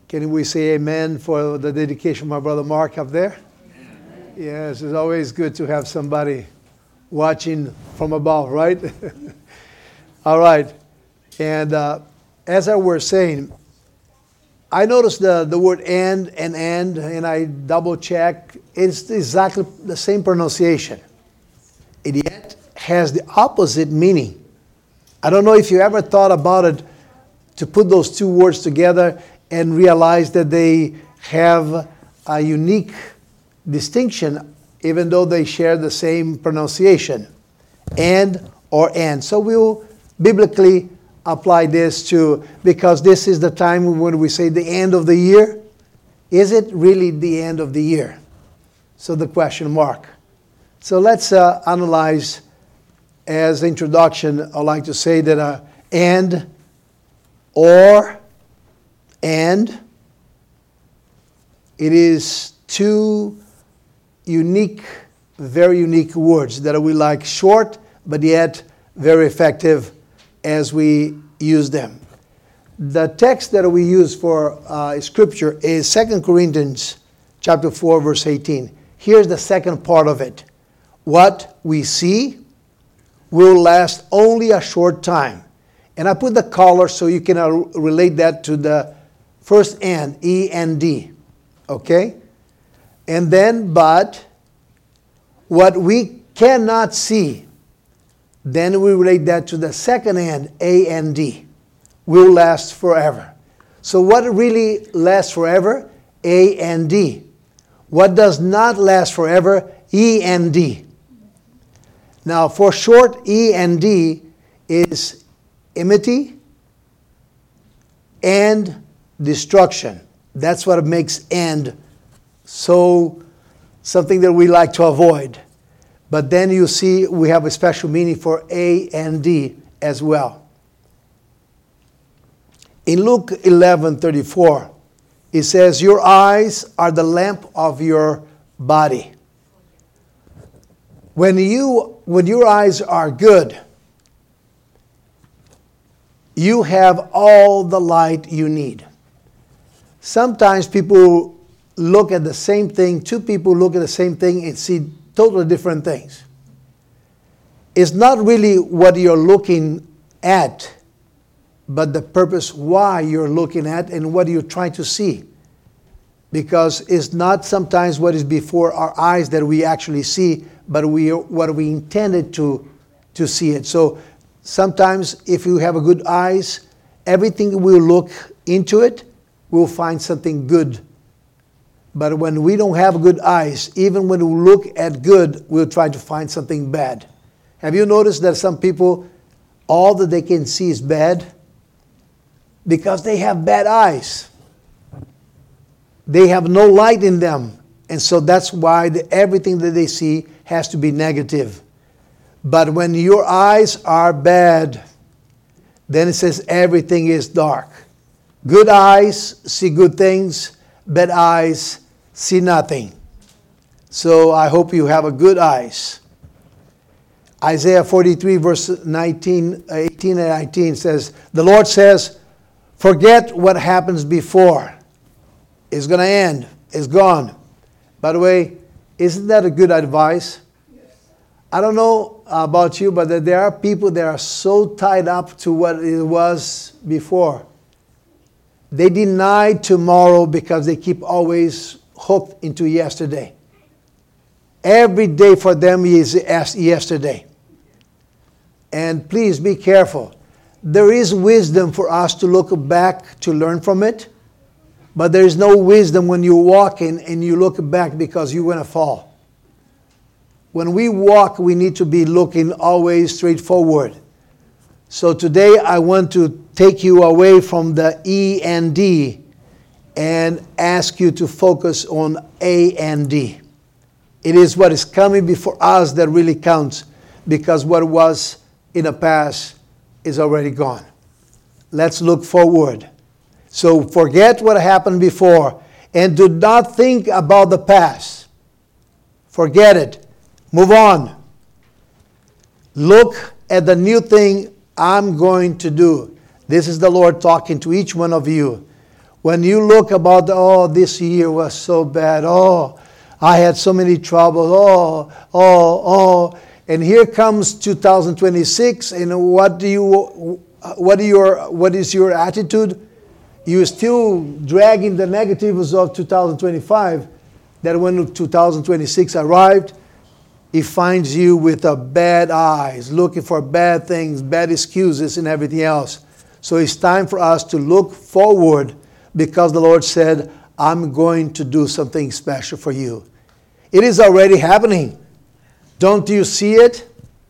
Can we say amen for the dedication of my brother Mark up there? Amen. Yes, it's always good to have somebody watching from above, right? All right. And as I was saying, I noticed the word and, and I double check. It's exactly the same pronunciation. It yet has the opposite meaning. I don't know if you ever thought about it, to put those two words together and realize that they have a unique distinction, even though they share the same pronunciation, and or and. So we'll biblically apply this to, because this is the time when we say the end of the year. Is it really the end of the year? So the question mark. So let's analyze, as introduction, I'd like to say that and, or, and, it is two unique, very unique words that we like, short, but yet very effective as we use them. The text that we use for scripture is 2 Corinthians chapter 4, verse 18. Here's the second part of it. What we see will last only a short time. And I put the color so you can relate that to the first and, E-N-D. Okay? And then, but, what we cannot see, then we relate that to the second and, A-N-D, will last forever. So what really lasts forever? A-N-D. What does not last forever? E-N-D. Now, for short, E-N-D is enmity and destruction. That's what makes end so something that we like to avoid. But then you see we have a special meaning for A and D as well. In Luke 11:34, it says, your eyes are the lamp of your body. When your eyes are good, you have all the light you need. Sometimes people look at the same thing, two people look at the same thing and see totally different things. It's not really what you're looking at, but the purpose why you're looking at and what you're trying to see. Because it's not sometimes what is before our eyes that we actually see, but what we intended to see it. So sometimes if you have a good eyes, everything we'll look into it, we'll find something good. But when we don't have good eyes, even when we look at good, we'll try to find something bad. Have you noticed that some people, all that they can see is bad? Because they have bad eyes. They have no light in them. And so that's why everything that they see has to be negative. But when your eyes are bad, then it says everything is dark. Good eyes see good things. Bad eyes see nothing. So I hope you have a good eyes. Isaiah 43 verse 18 and 19 says, the Lord says, forget what happens before. It's going to end. It's gone. By the way, isn't that a good advice? Yes. I don't know about you, but there are people that are so tied up to what it was before. They deny tomorrow because they keep always hooked into yesterday. Every day for them is yesterday. And please be careful. There is wisdom for us to look back to learn from it. But there is no wisdom when you're walking and you look back because you're going to fall. When we walk, we need to be looking always straight forward. So today I want to take you away from the E and D and ask you to focus on A and D. It is what is coming before us that really counts, because what was in the past is already gone. Let's look forward. So forget what happened before and do not think about the past. Forget it. Move on. Look at the new thing I'm going to do. This is the Lord talking to each one of you. When you look about, oh, this year was so bad. Oh, I had so many troubles. Oh. And here comes 2026, and what is your attitude? You're still dragging the negatives of 2025, that when 2026 arrived, it finds you with a bad eyes, looking for bad things, bad excuses, and everything else. So it's time for us to look forward, because the Lord said, I'm going to do something special for you. It is already happening. Don't you see it?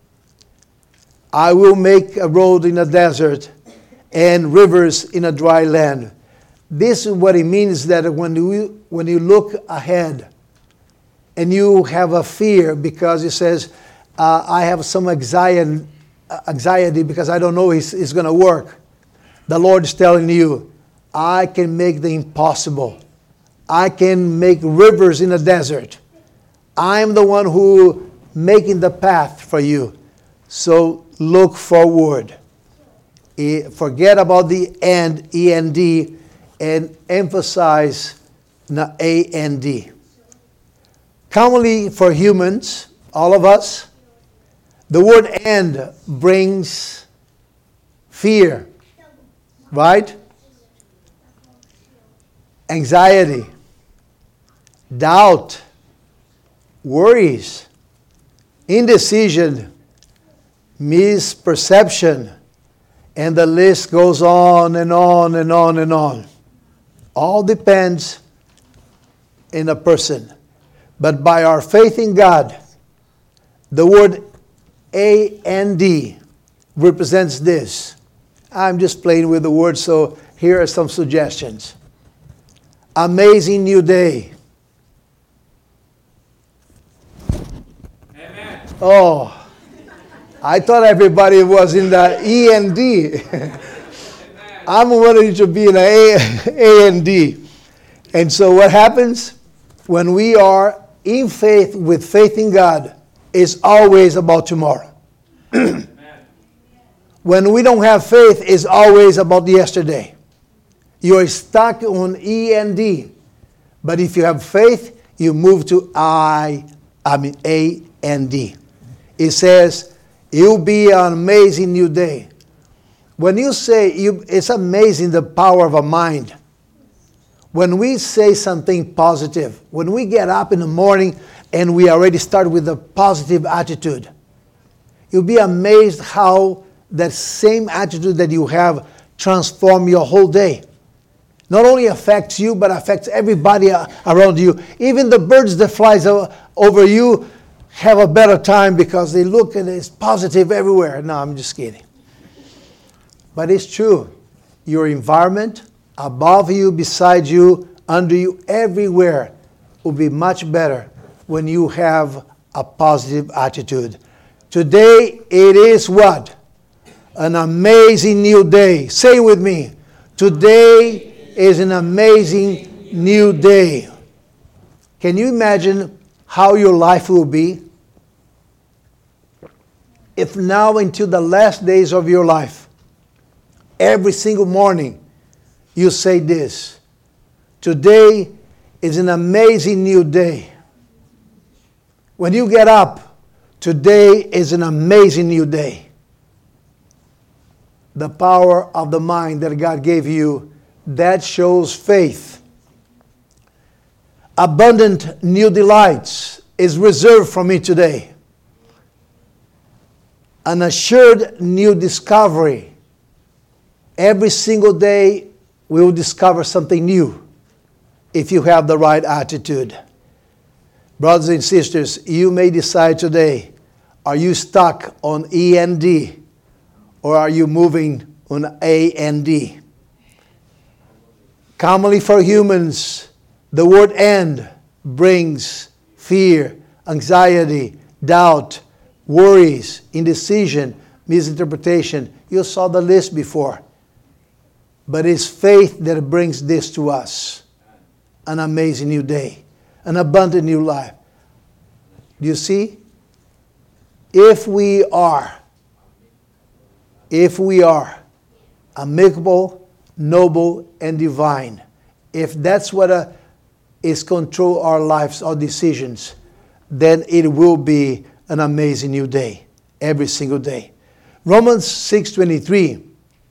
I will make a road in a desert and rivers in a dry land. This is what it means, that when you look ahead and you have a fear because it says, I have some anxiety because I don't know it's going to work. The Lord is telling you, I can make the impossible. I can make rivers in a desert. I'm the one who making the path for you. So look forward. Forget about the end, E-N-D, and emphasize the A-N-D. Commonly for humans, all of us, the word end brings fear, right? Anxiety, doubt, worries, indecision, misperception, and the list goes on and on and on and on. All depends in a person. But by our faith in God, the word A-N-D represents this. I'm just playing with the word, so here are some suggestions. Amazing new day. Amen. Oh, I thought everybody was in the E-N-D. I'm wanting to be in the A-N-D. And so what happens when we are in faith, with faith in God, is always about tomorrow. When we don't have faith, it's always about yesterday. You're stuck on E-N-D. But if you have faith, you move to A-N-D. It says, it'll be an amazing new day. When you say, it's amazing the power of a mind. When we say something positive, when we get up in the morning and we already start with a positive attitude, you'll be amazed how that same attitude that you have transforms your whole day. Not only affects you, but affects everybody around you. Even the birds that flies over you have a better time because they look and it's positive everywhere. No, I'm just kidding. But it's true. Your environment, above you, beside you, under you, everywhere will be much better when you have a positive attitude. Today it is what? An amazing new day. Say with me. Today is an amazing new day. Can you imagine how your life will be if now until the last days of your life, every single morning, you say this: today is an amazing new day. When you get up, today is an amazing new day. The power of the mind that God gave you, that shows faith. Abundant new delights is reserved for me today. An assured new discovery. Every single day we will discover something new if you have the right attitude. Brothers and sisters, you may decide today, are you stuck on E-N-D or are you moving on A-N-D? Commonly for humans, the word end brings fear, anxiety, doubt, worries, indecision, misinterpretation. You saw the list before. But it's faith that brings this to us. An amazing new day. An abundant new life. Do you see? If we are amicable, noble, and divine, if that's what is control our lives, our decisions, then it will be an amazing new day, every single day. Romans 6:23.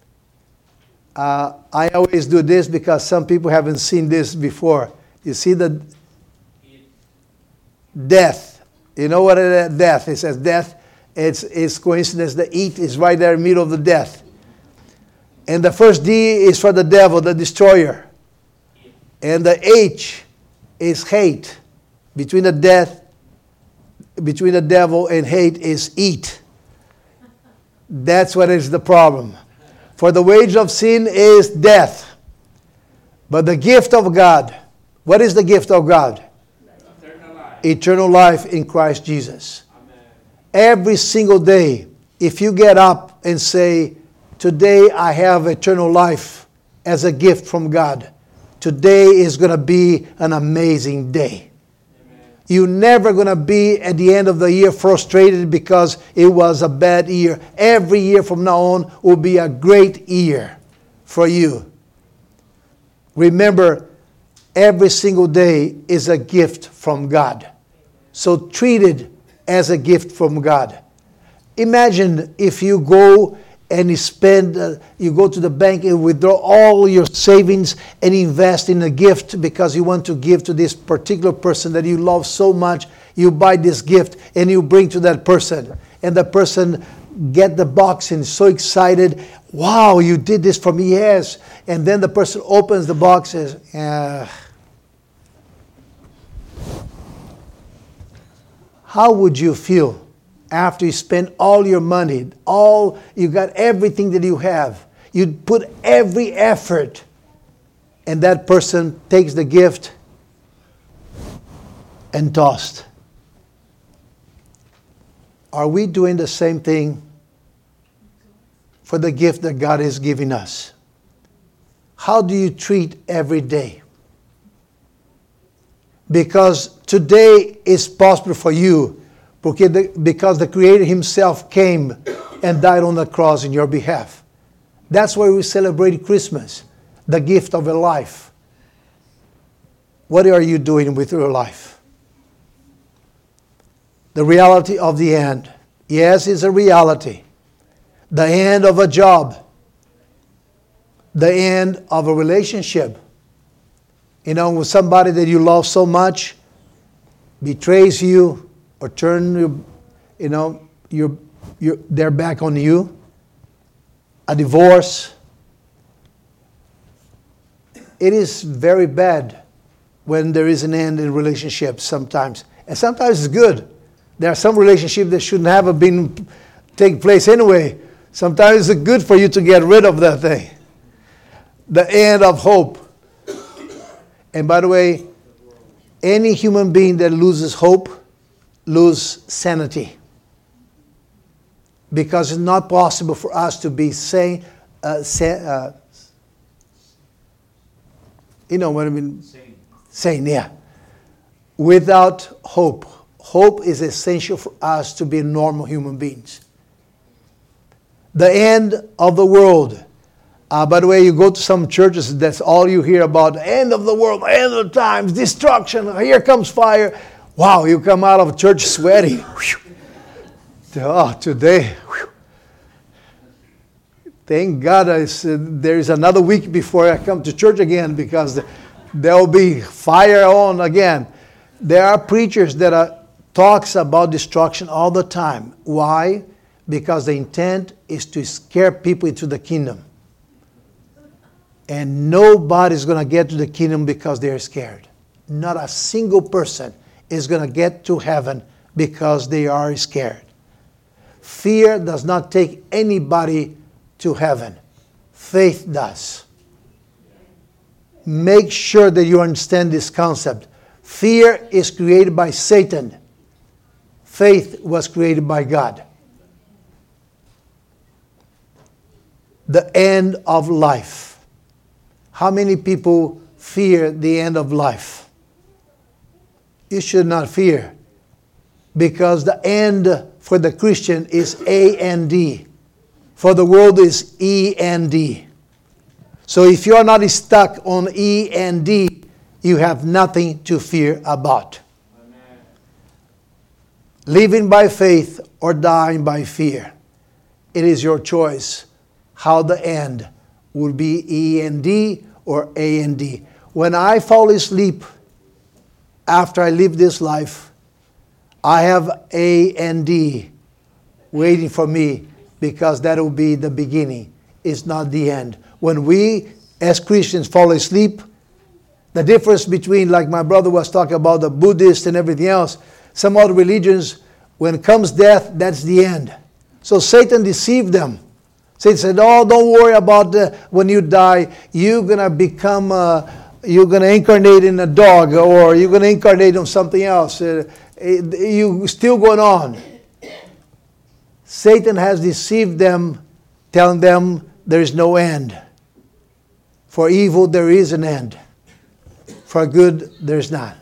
I always do this because some people haven't seen this before. You see the death. You know what it is? Death. It says death. It's coincidence. The eat is right there in the middle of the death. And the first D is for the devil, the destroyer. And the H is hate. Between the devil and hate is eat. That's what is the problem. For the wage of sin is death. But the gift of God, what is the gift of God? Eternal life. Eternal life in Christ Jesus. Amen. Every single day, if you get up and say, today I have eternal life as a gift from God, today is going to be an amazing day. You're never going to be at the end of the year frustrated because it was a bad year. Every year from now on will be a great year for you. Remember, every single day is a gift from God. So treat it as a gift from God. Imagine if you go and you go to the bank and withdraw all your savings and invest in a gift because you want to give to this particular person that you love so much. You buy this gift and you bring to that person. And the person get the box and is so excited. Wow, you did this for me, yes. And then the person opens the box and says, how would you feel? After you spend all your money, you got everything that you have, you put every effort, and that person takes the gift and tossed. Are we doing the same thing for the gift that God is giving us? How do you treat every day? Because today is possible for you. Because the Creator Himself came and died on the cross in your behalf. That's why we celebrate Christmas, the gift of a life. What are you doing with your life? The reality of the end. Yes, it's a reality. The end of a job. The end of a relationship. You know, with somebody that you love so much betrays you, or turn their back on you. A divorce. It is very bad when there is an end in relationships sometimes. And sometimes it's good. There are some relationships that shouldn't have been taking place anyway. Sometimes it's good for you to get rid of that thing. The end of hope. And by the way, any human being that loses hope lose sanity, because it's not possible for us to be sane. You know what I mean? Sane, yeah. Without hope. Hope is essential for us to be normal human beings. The end of the world. By the way, you go to some churches, that's all you hear about. The end of the world, the end of the times, destruction, here comes fire. Wow, you come out of church sweaty. Oh, today. Thank God there is another week before I come to church again, because there will be fire on again. There are preachers that talks about destruction all the time. Why? Because the intent is to scare people into the kingdom. And nobody's going to get to the kingdom because they're scared. Not a single person is going to get to heaven because they are scared. Fear does not take anybody to heaven. Faith does. Make sure that you understand this concept. Fear is created by Satan. Faith was created by God. The end of life. How many people fear the end of life? You should not fear, because the end for the Christian is A-N-D. For the world is E-N-D. So if you are not stuck on E and D, you have nothing to fear about. Amen. Living by faith or dying by fear. It is your choice how the end will be, E and D or A and D. When I fall asleep after I live this life, I have A and D waiting for me, because that will be the beginning. It's not the end. When we as Christians fall asleep, the difference between, like my brother was talking about, the Buddhists and everything else, some other religions, when comes death, that's the end. So Satan deceived them. Satan said, oh, don't worry about when you die, you're going to become, you're going to incarnate in a dog, or you're going to incarnate on something else. You still going on. Satan has deceived them, telling them there is no end. For evil there is an end. For good there is not.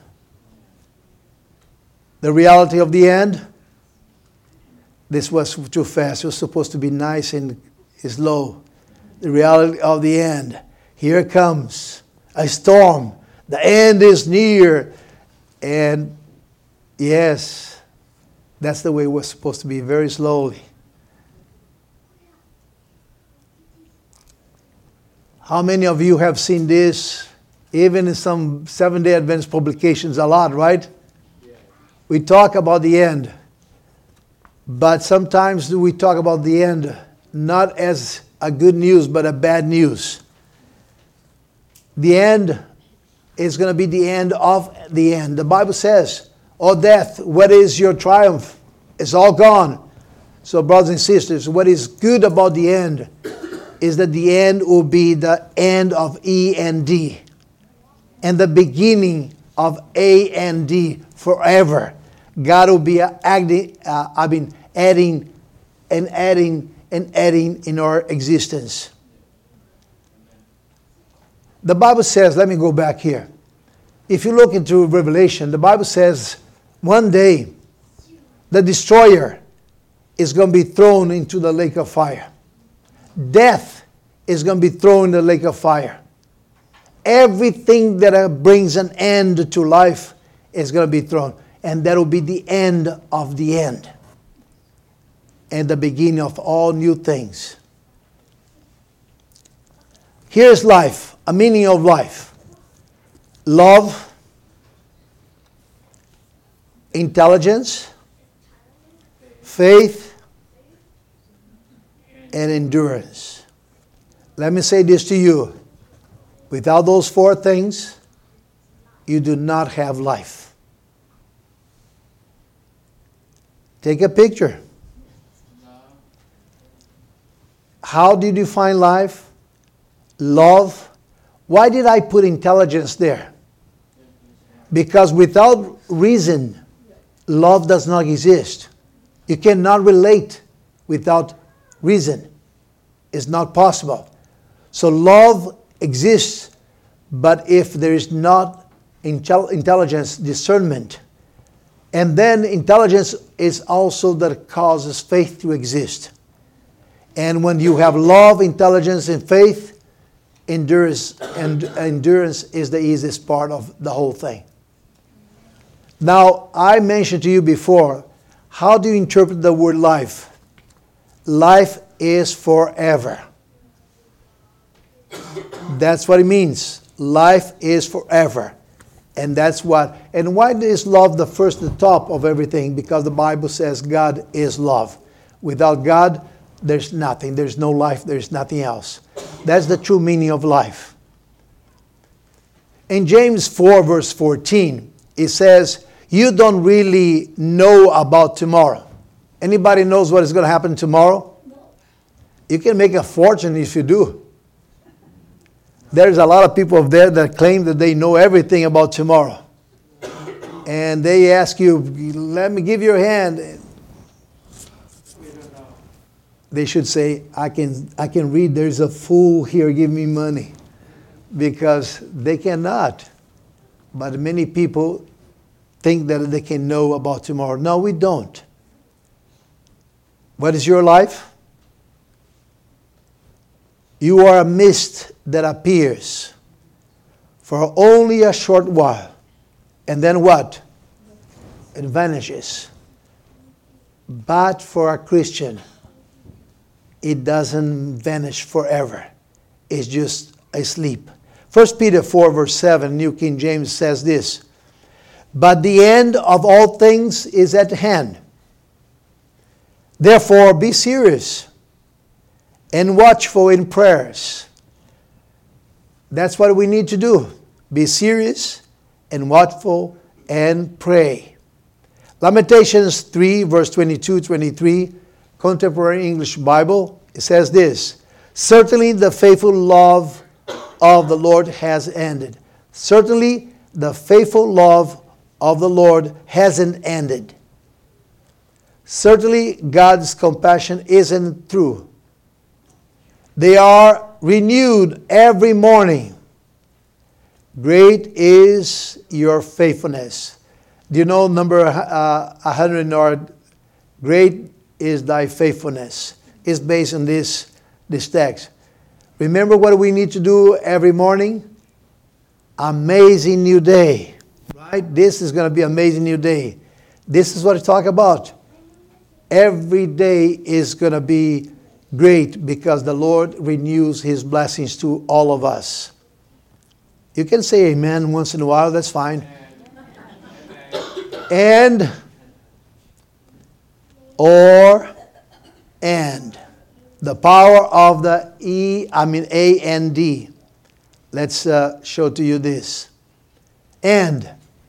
The reality of the end, this was too fast. It was supposed to be nice and slow. The reality of the end, here comes a storm. The end is near. And yes, that's the way it was supposed to be, very slowly. How many of you have seen this, even in some Seventh-day Adventist publications, a lot, right? Yeah. We talk about the end, but sometimes we talk about the end not as a good news, but a bad news. The end is going to be the end of the end. The Bible says, "O death, what is your triumph? It's all gone." So brothers and sisters, what is good about the end is that the end will be the end of E and D, and the beginning of A and D forever. God will be adding in our existence. The Bible says, let me go back here. If you look into Revelation, the Bible says one day the destroyer is going to be thrown into the lake of fire. Death is going to be thrown in the lake of fire. Everything that brings an end to life is going to be thrown. And that will be the end of the end. And the beginning of all new things. Here's life, a meaning of life. Love, intelligence, faith, and endurance. Let me say this to you. Without those four things, you do not have life. Take a picture. How did you find life? Love. Why did I put intelligence there? Because without reason, love does not exist. You cannot relate without reason. It's not possible. So love exists, but if there is not intelligence, discernment, and then intelligence is also that causes faith to exist. And when you have love, intelligence, and faith, endurance is the easiest part of the whole thing. Now, I mentioned to you before, how do you interpret the word life? Life is forever. That's what it means. Life is forever. And that's what. And why is love the first, the top of everything? Because the Bible says God is love. Without God, there's nothing. There's no life. There's nothing else. That's the true meaning of life. In James 4 verse 14, it says, you don't really know about tomorrow. Anybody knows what is going to happen tomorrow? No. You can make a fortune if you do. There's a lot of people up there that claim that they know everything about tomorrow. And they ask you, let me give you a hand. They should say, I can read, there's a fool here, give me money. Because they cannot. But many people think that they can know about tomorrow. No, we don't. What is your life? You are a mist that appears for only a short while. And then what? It vanishes. But for a Christian, it doesn't vanish forever. It's just a sleep. 1 Peter 4 verse 7, New King James says this. But the end of all things is at hand. Therefore be serious and watchful in prayers. That's what we need to do. Be serious and watchful and pray. Lamentations 3 verse 22-23, Contemporary English Bible, it says this. Certainly the faithful love of the Lord has ended. Certainly the faithful love of the Lord hasn't ended. Certainly God's compassion isn't through. They are renewed every morning. Great is your faithfulness. Do you know number 100 or great is thy faithfulness? It's based on this text. Remember what we need to do every morning? Amazing new day. Right? This is going to be an amazing new day. This is what I talk about. Every day is going to be great because the Lord renews His blessings to all of us. You can say amen once in a while, that's fine. And, and. The power of the A-N-D. Let's show to you this. And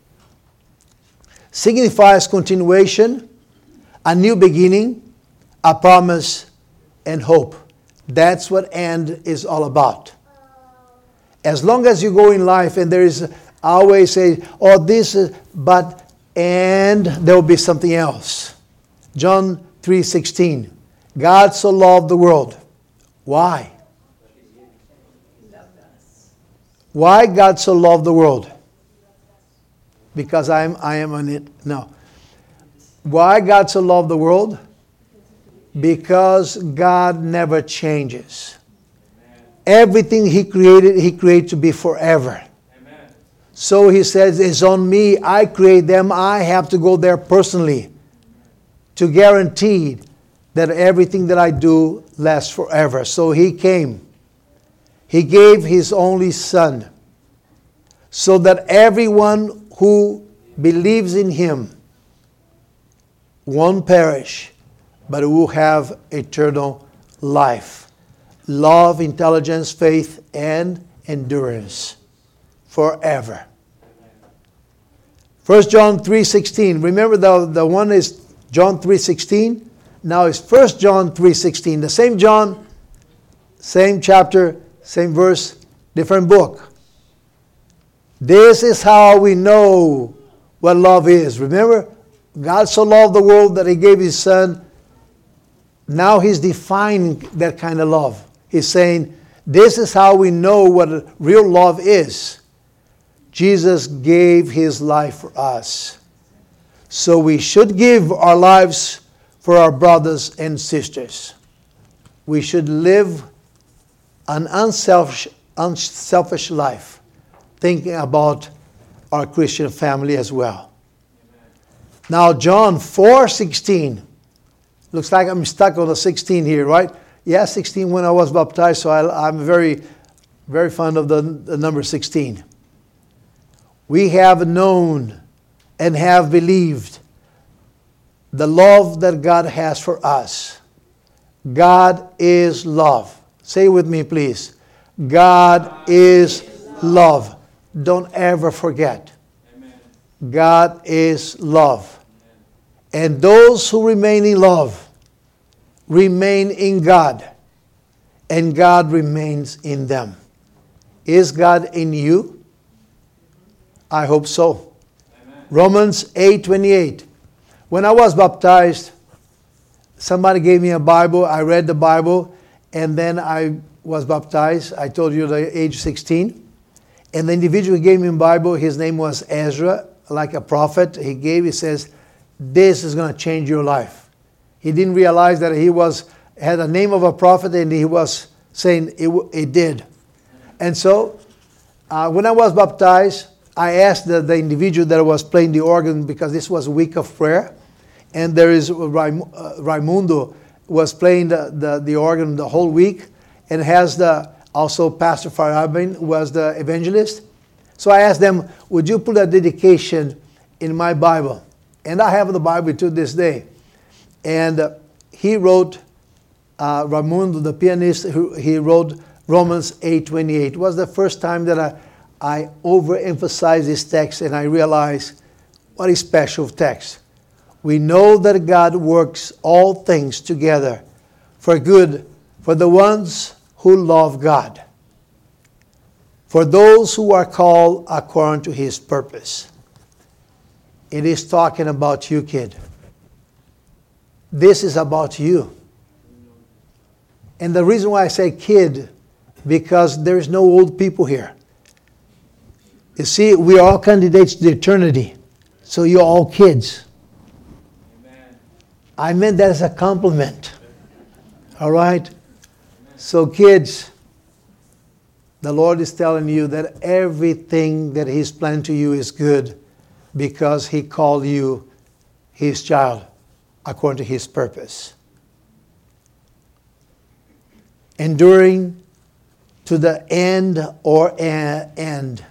signifies continuation, a new beginning, a promise, and hope. That's what and is all about. As long as you go in life and there is, I always say, oh, this is, but, and there will be something else. John 3:16. God so loved the world. Why? Why God so loved the world? Because I am on it. No. Why God so loved the world? Because God never changes. Everything He created to be forever. Amen. So He says, it's on me. I create them. I have to go there personally to guarantee that everything that I do lasts forever. So He came. He gave His only Son so that everyone who believes in Him won't perish, but will have eternal life. Love, intelligence, faith, and endurance forever. 1 John 3:16. Remember the one is John 3:16. Now it's 1 John 3:16. The same John, same chapter, same verse, different book. This is how we know what love is. Remember, God so loved the world that He gave His Son. Now He's defining that kind of love. He's saying, this is how we know what real love is. Jesus gave His life for us. So we should give our lives for our brothers and sisters. We should live an unselfish life, thinking about our Christian family as well. Now John 4:16. Looks like I'm stuck on the 16 here, right? Yeah, 16 when I was baptized, so I'm very, very fond of the number 16. We have known and have believed the love that God has for us. God is love. Say with me, please. God is love. Don't ever forget. Amen. God is love. Amen. And those who remain in love remain in God, and God remains in them. Is God in you? I hope so. Amen. Romans 8:28. When I was baptized, somebody gave me a Bible. I read the Bible, and then I was baptized. I told you the age 16. And the individual who gave me a Bible, his name was Ezra, like a prophet. He says, this is going to change your life. He didn't realize that he had a name of a prophet and he was saying it did. And so, when I was baptized, I asked the individual that was playing the organ, because this was a week of prayer, and there is Raimundo was playing the organ the whole week, and has also Pastor Farabin was the evangelist. So I asked them, would you put a dedication in my Bible? And I have the Bible to this day. And he wrote, Raimundo, the pianist, he wrote Romans 8:28. It was the first time that I overemphasized this text, and I realized what a special text. We know that God works all things together for good for the ones who love God, for those who are called according to His purpose. It is talking about you, kid. This is about you. And the reason why I say kid, because there is no old people here. You see, we are all candidates to eternity. So you're all kids. Amen. I meant that as a compliment. All right? Amen. So kids, the Lord is telling you that everything that He's planned to you is good, because He called you His child according to His purpose. Enduring to the end or end.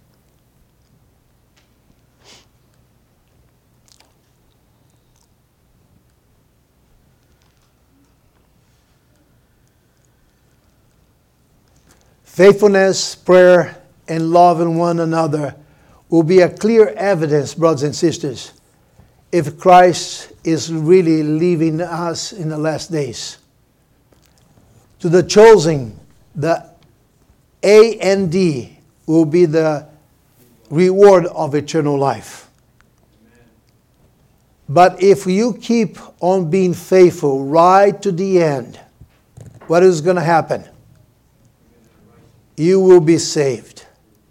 Faithfulness, prayer, and love in one another will be a clear evidence, brothers and sisters, if Christ is really leaving us in the last days. To the chosen, the A&D will be the reward of eternal life. But if you keep on being faithful right to the end, what is going to happen? You will be saved.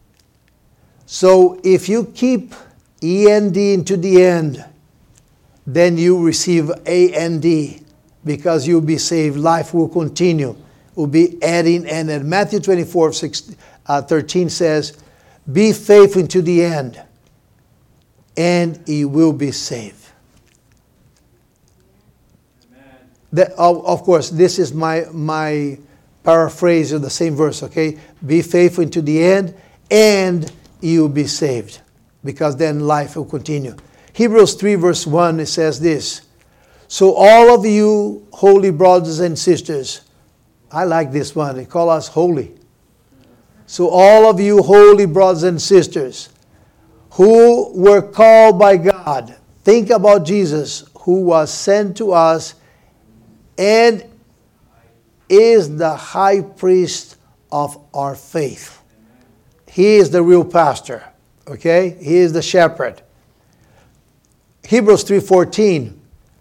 So if you keep E&D into the end, then you receive A&D, because you'll be saved. Life will continue. Will be adding, and then Matthew 24:13 says, be faithful to the end, and you will be saved. Of course, this is my paraphrase of the same verse, okay? Be faithful to the end, and you will be saved, because then life will continue. Hebrews 3 verse 1, it says this, so all of you holy brothers and sisters, I like this one, they call us holy. So all of you holy brothers and sisters who were called by God, think about Jesus, who was sent to us and is the high priest of our faith. He is the real pastor, okay? He is the shepherd. Hebrews 3:14,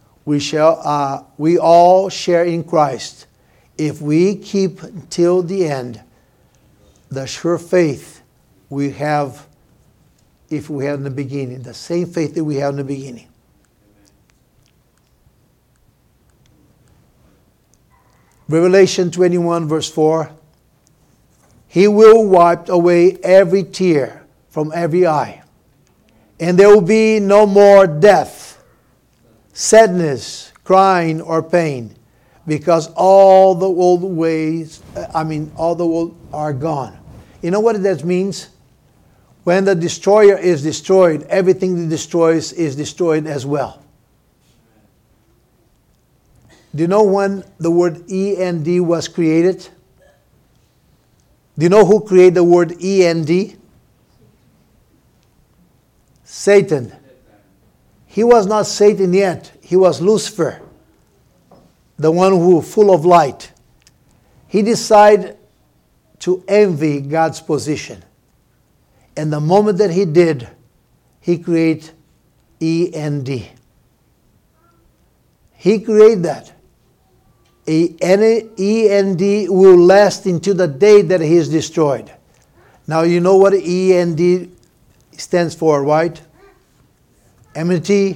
we all share in Christ if we keep till the end the sure faith we have, if we had in the beginning, the same faith that we had in the beginning. Revelation 21 verse 4, He will wipe away every tear from every eye, and there will be no more death, sadness, crying, or pain, because all the old are gone. You know what that means? When the destroyer is destroyed, everything that destroys is destroyed as well. Do you know when the word E&D was created? Do you know who created the word E&D? Satan. He was not Satan yet. He was Lucifer, the one who was full of light. He decided to envy God's position. And the moment that he did, he created E&D. He created that. E&D will last into the day that he is destroyed. Now you know what E&D stands for, right? Enmity,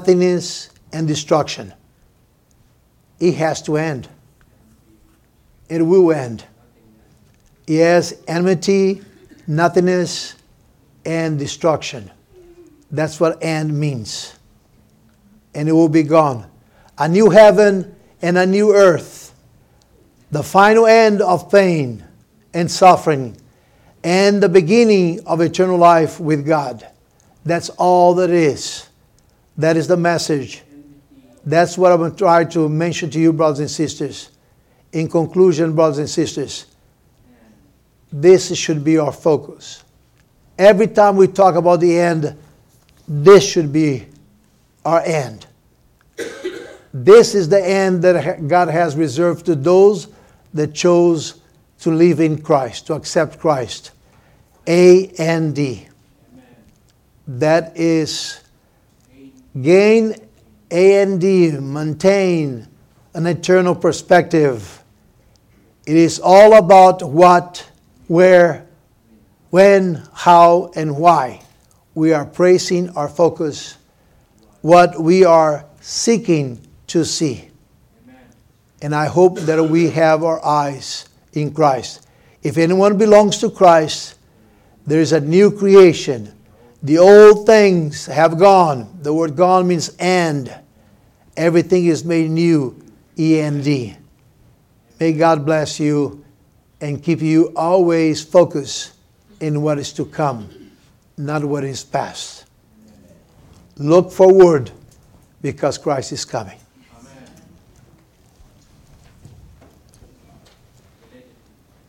nothingness, and destruction. It has to end. it will end. Yes, enmity, nothingness, and destruction. That's what end means. And it will be gone. A new heaven and a new earth. The final end of pain and suffering. And the beginning of eternal life with God. That's all that is. That is the message. That's what I'm going to try to mention to you, brothers and sisters. In conclusion, brothers and sisters, this should be our focus. Every time we talk about the end, this should be our end. This is the end that God has reserved to those that chose to live in Christ, to accept Christ. A-N-D. That is gain, A-N-D, maintain an eternal perspective. It is all about what, where, when, how, and why. We are placing our focus, what we are seeking to see. And I hope that we have our eyes in Christ. If anyone belongs to Christ, there is a new creation. The old things have gone. The word gone means end. Everything is made new. E-N-D. May God bless you and keep you always focused in what is to come, not what is past. Look forward because Christ is coming.